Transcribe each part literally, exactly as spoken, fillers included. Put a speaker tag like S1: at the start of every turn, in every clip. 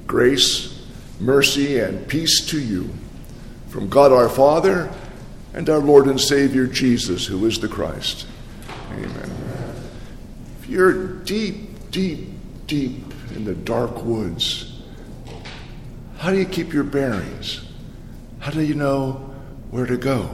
S1: Grace, mercy, and peace to you from God our Father and our Lord and Savior Jesus, who is the Christ. Amen. If you're deep, deep, deep in the dark woods, how do you keep your bearings? How do you know where to go?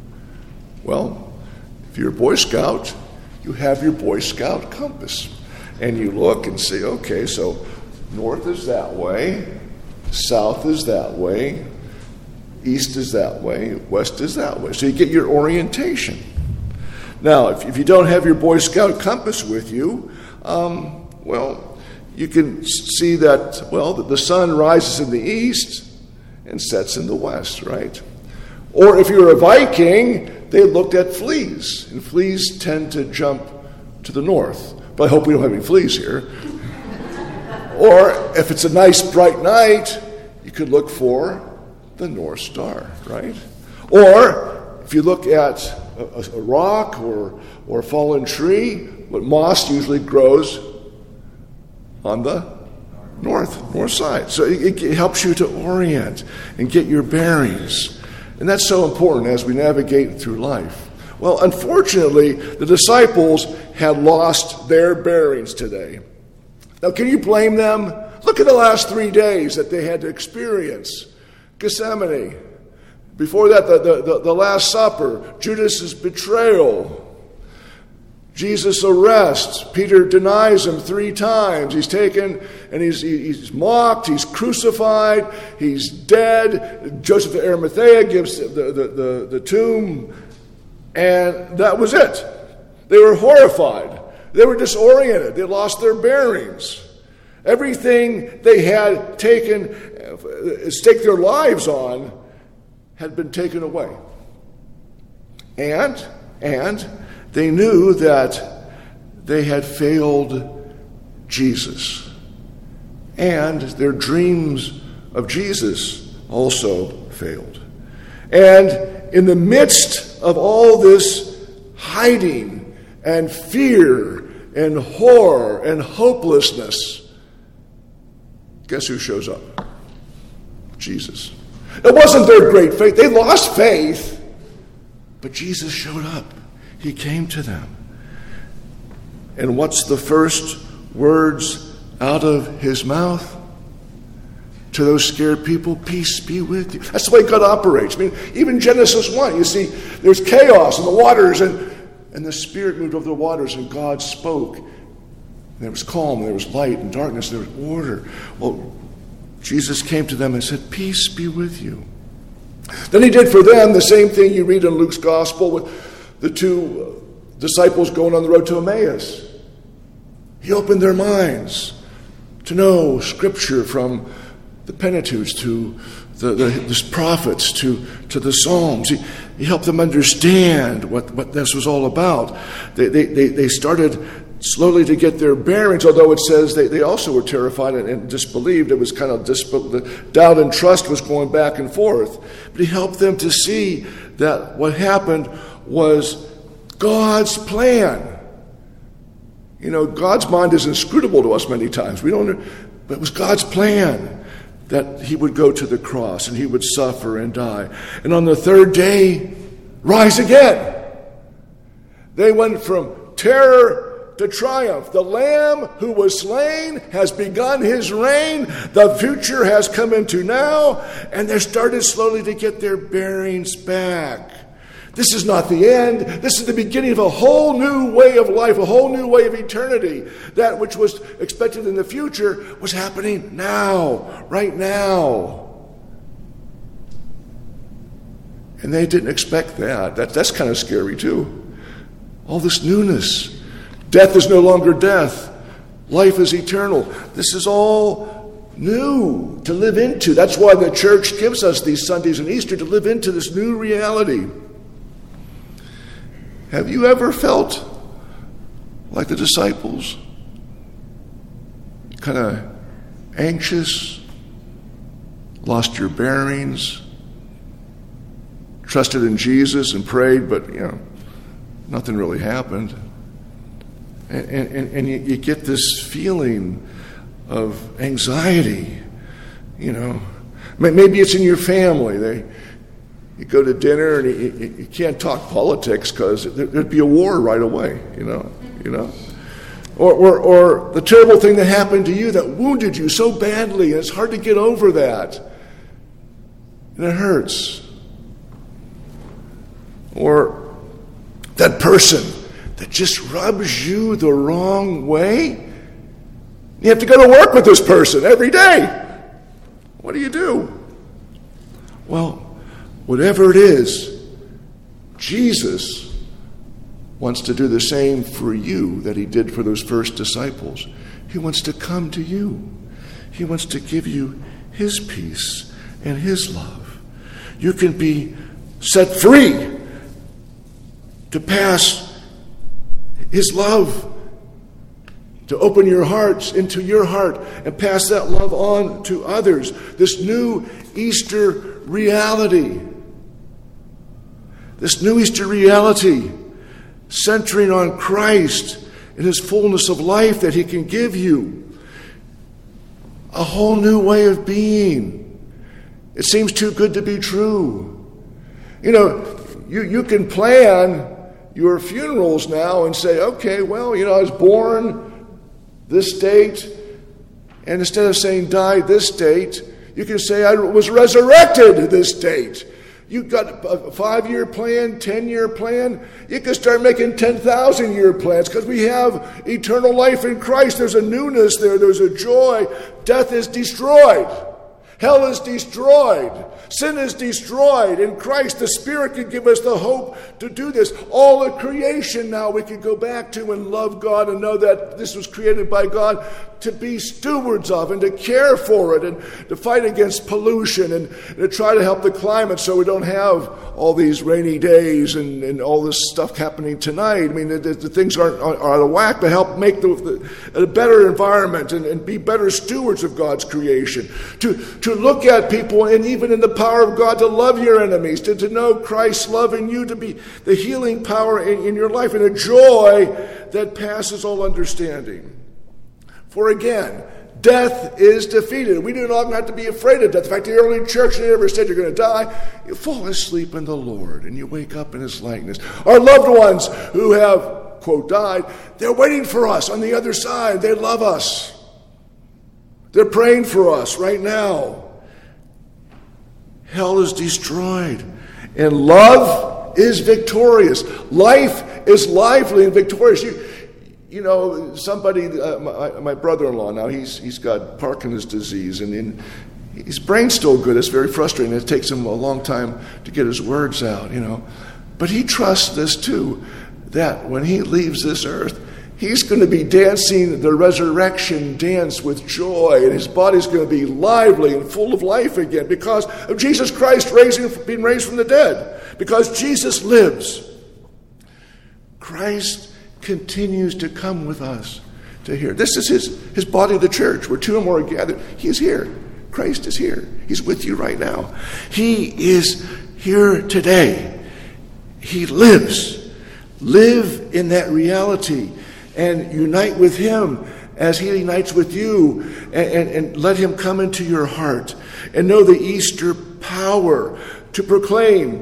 S1: Well, if you're a Boy Scout, you have your Boy Scout compass. And you look and say, okay, so north is that way, south is that way, east is that way, west is that way. So you get your orientation. Now, if, if you don't have your Boy Scout compass with you, um, well, you can see that, well, the sun rises in the east and sets in the west, right? Or if you're a Viking, they looked at fleas, and fleas tend to jump to the north. But I hope we don't have any fleas here. Or if it's a nice bright night, you could look for the North Star, right? Or if you look at a, a rock or, or a fallen tree, but moss usually grows on the north, north side. So it, it helps you to orient and get your bearings. And that's so important as we navigate through life. Well, unfortunately, the disciples had lost their bearings today. Now, can you blame them? Look at the last three days that they had to experience. Gethsemane. Before that, the, the, the, the Last Supper. Judas' betrayal. Jesus' arrest. Peter denies him three times. He's taken and he's, he's mocked. He's crucified. He's dead. Joseph of Arimathea gives the, the, the, the tomb. And that was it. They were horrified. They were disoriented. They lost their bearings. Everything they had taken, staked their lives on, had been taken away. And, and they knew that they had failed Jesus. And their dreams of Jesus also failed. And in the midst of all this hiding and fear and horror and hopelessness, guess who shows up? Jesus. It wasn't their great faith. They lost faith, but Jesus showed up. He came to them. And what's the first words out of his mouth? To those scared people, peace be with you. That's the way God operates. I mean, even Genesis one, you see, there's chaos in the waters, and, and the Spirit moved over the waters, and God spoke. And there was calm, and there was light and darkness, and there was order. Well, Jesus came to them and said, peace be with you. Then he did for them the same thing you read in Luke's gospel with the two disciples going on the road to Emmaus. He opened their minds to know Scripture from the Pentateuch to the, the, the prophets to, to the Psalms. He, he helped them understand what, what this was all about. They, they, they, they started slowly to get their bearings, although it says they, they also were terrified and, and disbelieved. It was kind of disbe- the doubt and trust was going back and forth. But he helped them to see that what happened was God's plan. You know, God's mind is inscrutable to us many times. We don't, but it was God's plan that he would go to the cross and he would suffer and die. And on the third day, rise again. They went from terror to triumph. The Lamb who was slain has begun his reign. The future has come into now. And they started slowly to get their bearings back. This is not the end. This is the beginning of a whole new way of life, a whole new way of eternity. That which was expected in the future was happening now, right now. And they didn't expect that. that that's kind of scary too. All this newness. Death is no longer death. Life is eternal. This is all new to live into. That's why the church gives us these Sundays and Easter, to live into this new reality. Have you ever felt like the disciples? Kind of anxious, lost your bearings, trusted in Jesus and prayed, but, you know, nothing really happened. And, and, and you, you get this feeling of anxiety You know, maybe it's in your family. They, you go to dinner and you, you can't talk politics because there'd be a war right away. You know, you know, or, or or the terrible thing that happened to you that wounded you so badly, and it's hard to get over that, and it hurts. Or that person that just rubs you the wrong way. You have to go to work with this person every day. What do you do? Well, whatever it is, Jesus wants to do the same for you that he did for those first disciples. He wants to come to you. He wants to give you his peace and his love. You can be set free to pass his love, to open your hearts into your heart and pass that love on to others. This new Easter reality. This new Easter reality centering on Christ and his fullness of life that he can give you. A whole new way of being. It seems too good to be true. You know, you, you can plan your funerals now and say, okay, well, you know, I was born this date, and instead of saying died this date, you can say I was resurrected this date. You've got a five-year plan, ten-year plan. You can start making ten thousand year plans because we have eternal life in Christ. There's a newness there. There's a joy. Death is destroyed. Hell is destroyed. Sin is destroyed. In Christ, the Spirit can give us the hope to do this. All of creation now we can go back to and love God and know that this was created by God to be stewards of and to care for it and to fight against pollution and, and to try to help the climate so we don't have all these rainy days and, and all this stuff happening tonight. I mean, the, the, the things aren't are out of whack, but help make the, the, a better environment and, and be better stewards of God's creation. To, to look at people and even in the power of God to love your enemies, to, to know Christ's love in you, to be the healing power in, in your life and a joy that passes all understanding. For again, death is defeated. We do not have to be afraid of death. In fact, the early church never said you're going to die. You fall asleep in the Lord and you wake up in his likeness. Our loved ones who have, quote, died, they're waiting for us on the other side. They love us. They're praying for us right now. Hell is destroyed. And love is victorious. Life is lively and victorious. You, You know, somebody, uh, my, my brother-in-law now, he's he's got Parkinson's disease, and in, his brain's still good. It's very frustrating. It takes him a long time to get his words out, you know. But he trusts this, too, that when he leaves this earth, he's going to be dancing the resurrection dance with joy, and his body's going to be lively and full of life again because of Jesus Christ raising, being raised from the dead, because Jesus lives. Christ continues to come with us to hear. This is his, his body of the church, where two or more are gathered. He is here. Christ is here. He's with you right now. He is here today. He lives. Live in that reality and unite with him as he unites with you, and, and, and let him come into your heart and know the Easter power to proclaim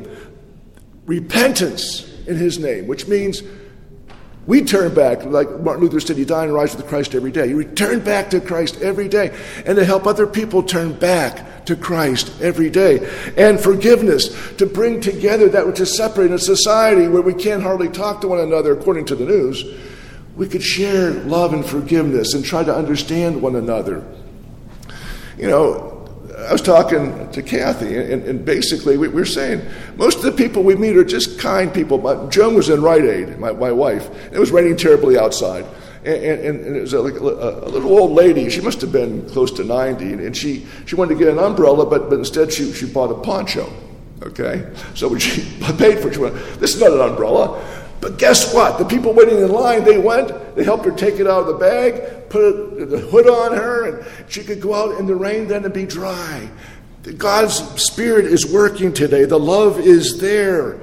S1: repentance in his name, which means we turn back, like Martin Luther said, you die and rise with Christ every day. You return back to Christ every day, and to help other people turn back to Christ every day. And forgiveness, to bring together that which is separate in a society where we can't hardly talk to one another according to the news. We could share love and forgiveness and try to understand one another. You know, I was talking to Kathy, and, and basically we were saying most of the people we meet are just kind people. My, Joan was in Rite Aid, my, my wife. It was raining terribly outside, and, and, and it was a, like a, a little old lady. She must have been close to ninety, and she, she wanted to get an umbrella, but, but instead she, she bought a poncho. Okay, so when she paid for it, she went, "This is not an umbrella." But guess what? The people waiting in line, they went, they helped her take it out of the bag, put it, the hood on her, and she could go out in the rain then and be dry. God's Spirit is working today. The love is there.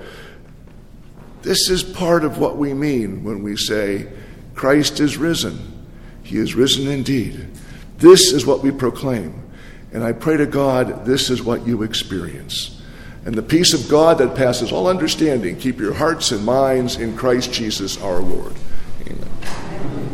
S1: This is part of what we mean when we say, Christ is risen. He is risen indeed. This is what we proclaim. And I pray to God, this is what you experience. And the peace of God that passes all understanding, keep your hearts and minds in Christ Jesus our Lord. Amen.